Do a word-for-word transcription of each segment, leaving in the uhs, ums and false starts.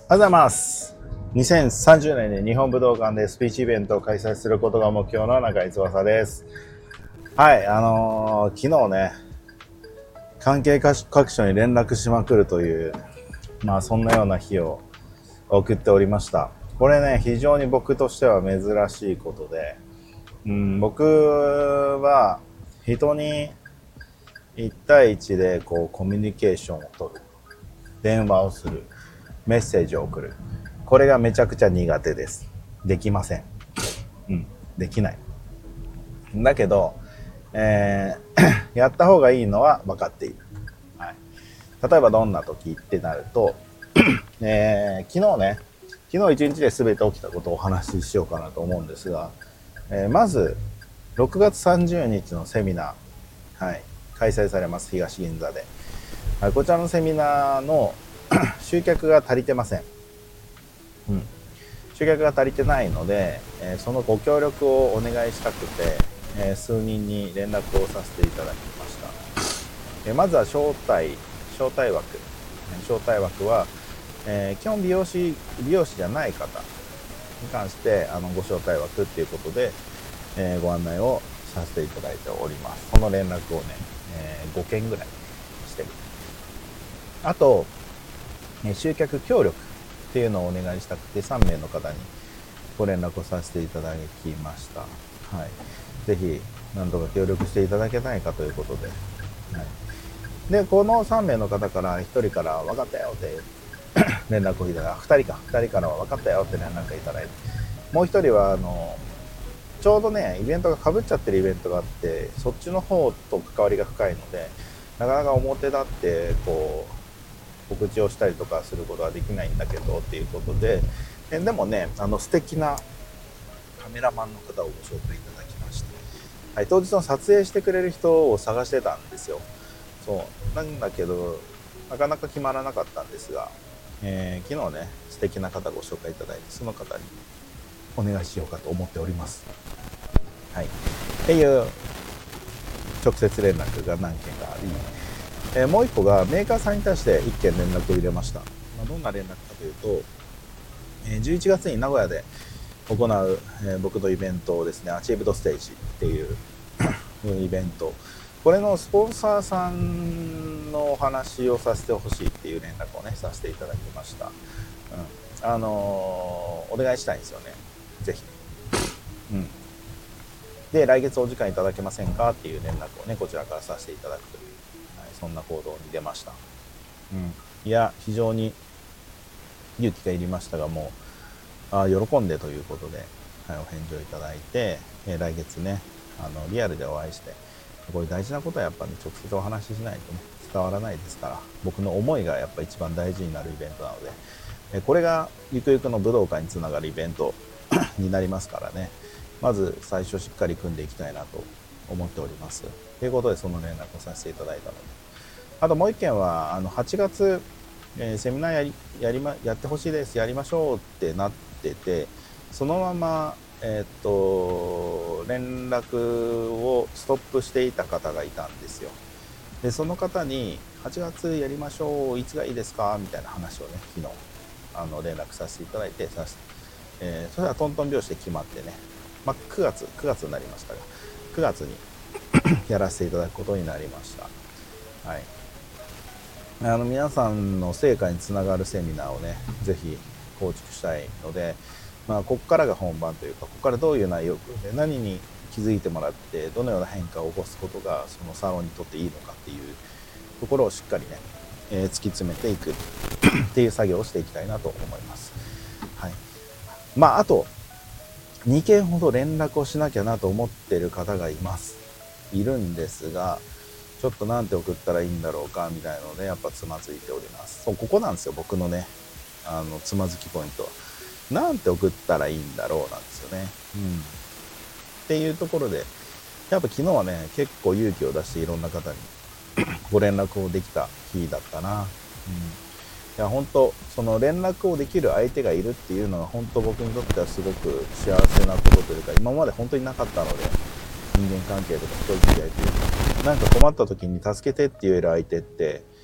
おはようございます。にせんさんじゅうねんに日本武道館でスピーチイベントを開催することが目標の中井翼です。はい、あのー、昨日ね、関係各所に連絡しまくるという、まあそんなような日を送っておりました。これね、非常に僕としては珍しいことで、うん、僕は人にいち対いちでこうコミュニケーションを取る、電話をする、メッセージを送る。これがめちゃくちゃ苦手です。できません。うん、できない。だけど、えー、やった方がいいのは分かっている。はい、例えばどんな時ってなると、えー、昨日ね、昨日一日で全て起きたことをお話ししようかなと思うんですが、えー、まずろくがつさんじゅうにちのセミナー、はい、開催されます。東銀座で。はい、こちらのセミナーの集客が足りてません。うん、集客が足りてないので、えー、そのご協力をお願いしたくて、えー、数人に連絡をさせていただきました。えー、まずは招待招待枠招待枠は、えー、基本美容師美容師じゃない方に関してあのご招待枠っていうことで、えー、ご案内をさせていただいております。その連絡をね、えー、ごけんぐらいしてる。あと、集客協力っていうのをお願いしたくてさんめいの方にご連絡をさせていただきました。はい、ぜひ何とか協力していただけないかということで、はい、でこのさんめいの方からひとりから分かったよって連絡をいただいて、ふたりかふたりからは分かったよって連絡をいただいて、もうひとりはあのちょうどねイベントがかぶっちゃってるイベントがあって、そっちの方と関わりが深いのでなかなか表立ってこう告知をしたりとかすることはできないんだけどっていうことで、でもねあの素敵なカメラマンの方をご紹介いただきました。はい、当日の撮影してくれる人を探してたんですよ。そうなんだけどなかなか決まらなかったんですが、えー、昨日ね素敵な方ご紹介いただいて、その方にお願いしようかと思っております。はい、っていう直接連絡が何件かあり、えー、もう一個がメーカーさんに対していっけん連絡を入れました。まあ、どんな連絡かというと、えー、じゅういちがつに名古屋で行う、えー、僕のイベントですね、アチーブドステージっていうイベント、これのスポンサーさんのお話をさせてほしいっていう連絡をねさせていただきました。うん、あのー、お願いしたいんですよね、ぜひ。うん、で来月お時間いただけませんかっていう連絡をねこちらからさせていただくという、はい、そんな行動に出ました。うん、いや非常に勇気がいりましたが、もうあ喜んでということで、はい、お返事をいただいて、えー、来月ねあのリアルでお会いして、これ大事なことはやっぱり、ね、直接お話ししないとね伝わらないですから、僕の思いがやっぱ一番大事になるイベントなので、えー、これがゆくゆくの武道館につながるイベントになりますからね、まず最初しっかり組んでいきたいなと思っております。ということでその連絡をさせていただいたので、あともう一件はあのはちがつ、えー、セミナーやりやり、ま、やってほしいです、やりましょうってなってて、そのまま、えー、っと連絡をストップしていた方がいたんですよ。でその方にはちがつやりましょう、いつがいいですかみたいな話をね昨日あの連絡させていただいて、さし、えー、それはトントン拍子で決まってね、まあ、くがつくがつになりましたがくがつにやらせていただくことになりました。はい、あの皆さんの成果につながるセミナーをねぜひ構築したいので、まあ、ここからが本番というか、ここからどういう内容で何に気づいてもらって、どのような変化を起こすことがそのサロンにとっていいのかっていうところをしっかりね、えー、突き詰めていくっていう作業をしていきたいなと思います。はい、まああとにけんほど連絡をしなきゃなと思っている方がいますいるんですが、ちょっとなんて送ったらいいんだろうかみたいなのでやっぱつまずいております。そう、ここなんですよ、僕のねあのつまずきポイントは。なんて送ったらいいんだろうなんですよね。うん、っていうところでやっぱ昨日はね結構勇気を出していろんな方にご連絡をできた日だったな。うん、いや本当その連絡をできる相手がいるっていうのは本当僕にとってはすごく幸せなことというか、今まで本当になかったので、人間関係とか人付き合いというか、なんか困った時に助けてって言える相手って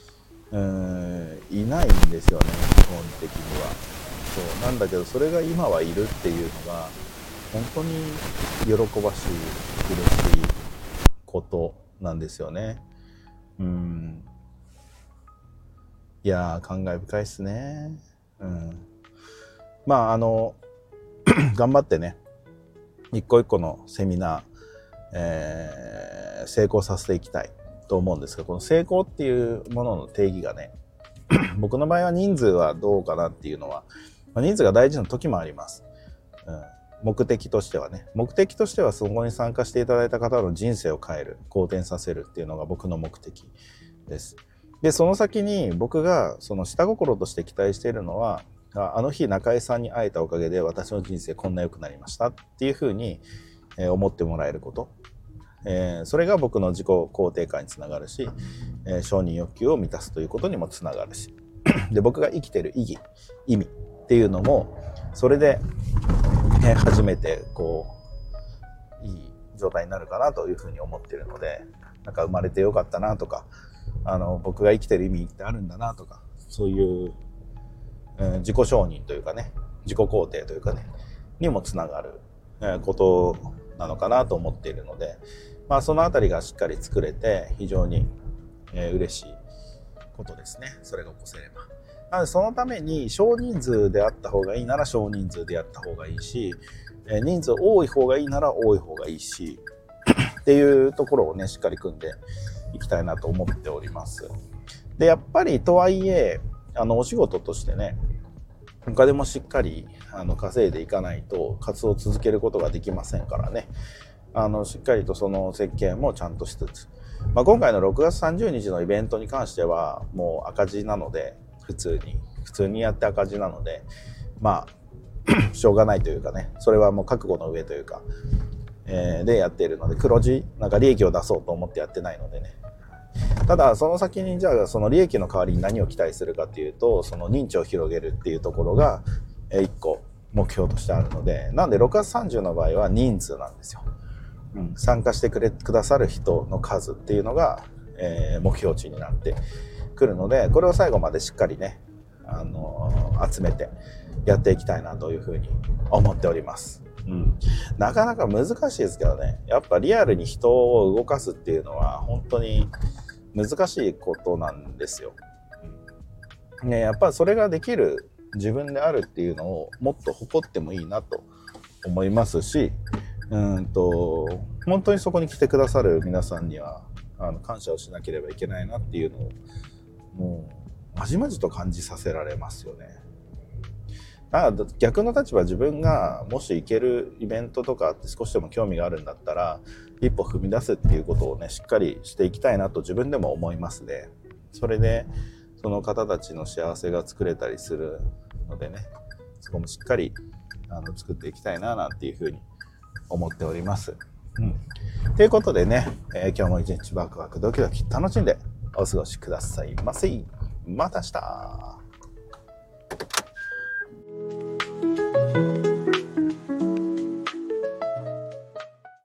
うーんいないんですよね、基本的には。そうなんだけど、それが今はいるっていうのが本当に喜ばしい嬉しいことなんですよね。うんいやー感慨深いですね。うんまああの頑張ってね、一個一個のセミナー、えー成功させていきたいと思うんですが、この成功っていうものの定義がね僕の場合は人数はどうかなっていうのは、まあ、人数が大事な時もあります、うん、目的としてはね目的としてはそこに参加していただいた方の人生を変える、好転させるっていうのが僕の目的です。でその先に僕がその下心として期待しているのは、あの日中井さんに会えたおかげで私の人生こんな良くなりましたっていうふうに思ってもらえること、えー、それが僕の自己肯定感につながるし、えー、承認欲求を満たすということにもつながるしで僕が生きてる意義意味っていうのもそれで、えー、初めてこういい状態になるかなというふうに思っているので、なんか生まれてよかったなとか、あの僕が生きてる意味ってあるんだなとか、そういう、えー、自己承認というかね、自己肯定というかねにもつながる、えー、ことなのかなと思っているので、まあそのあたりがしっかり作れて非常に、えー、嬉しいことですね。それが起こせれば。なのでそのために少人数であった方がいいなら少人数でやった方がいいし、えー、人数多い方がいいなら多い方がいいしっていうところをねしっかり組んでいきたいなと思っております。でやっぱりとはいえあのお仕事としてねお金もしっかりあの稼いでいかないと活動を続けることができませんからね、あのしっかりとその設計もちゃんとしつつ、まあ、今回のろくがつさんじゅうにちのイベントに関してはもう赤字なので、普通に普通にやって赤字なので、まあしょうがないというかね、それはもう覚悟の上というか、えー、でやっているので、黒字なんか利益を出そうと思ってやってないのでね。ただその先にじゃあその利益の代わりに何を期待するかっていうと、その認知を広げるっていうところがいっこ目標としてあるので、なんでろくがつさんじゅうの場合は人数なんですよ。うん、参加してくれくださる人の数っていうのが、えー、目標値になってくるので、これを最後までしっかりね、あのー、集めてやっていきたいなというふうに思っております。うん、なかなか難しいですけどね、やっぱリアルに人を動かすっていうのは本当に難しいことなんですよ。うん、ね、やっぱそれができる自分であるっていうのをもっと誇ってもいいなと思いますし、うんと本当にそこに来てくださる皆さんにはあの感謝をしなければいけないなっていうのをもうまじまじと感じさせられますよね。だから逆の立場、自分がもし行けるイベントとかって少しでも興味があるんだったら一歩踏み出すっていうことをねしっかりしていきたいなと自分でも思いますね。それでその方たちの幸せが作れたりするのでね、そこもしっかりあの作っていきたいななんていうふうに思っております。うん。ということでね、えー、今日も一日ワクワクドキドキ楽しんでお過ごしくださいませ。また明日。